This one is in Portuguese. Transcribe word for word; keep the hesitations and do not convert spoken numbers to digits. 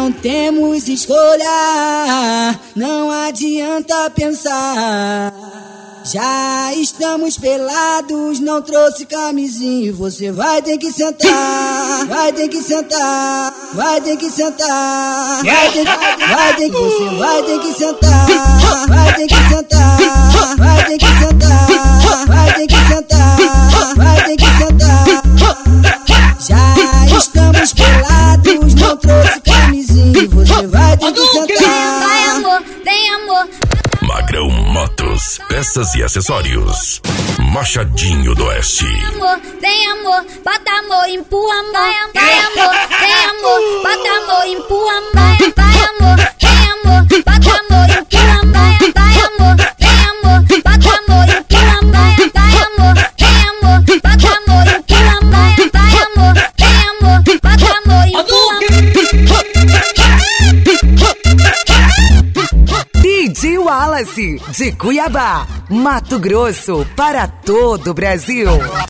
não temos escolha, não adianta pensar. Já estamos pelados, não trouxe camisinha. Você vai ter que sentar, vai ter que sentar, vai ter que sentar, vai ter que, vai ter que, você vai ter que sentar, vai ter que sentar, vai ter que sentar, vai ter que sentar, vai ter que sentar. Já estamos pelados, não trouxe camisinha. Você vai ter que sentar. Vai amor, vem amor. Magrão Motos, peças e acessórios. Machadinho do Oeste. Vem amor, vem amor, bota amor, empurra amor. Vai amor, vem amor, bota amor, empurra amor. Vai amor, vem amor, bota amor, empurra amor. Vai amor, vem amor, bota amor, empurra amor. Vai amor, vem amor, bota amor, empurra amor. Vai amor, vem amor, bota amor, empurra D J Wallace, de Cuiabá, Mato Grosso, para todo o Brasil.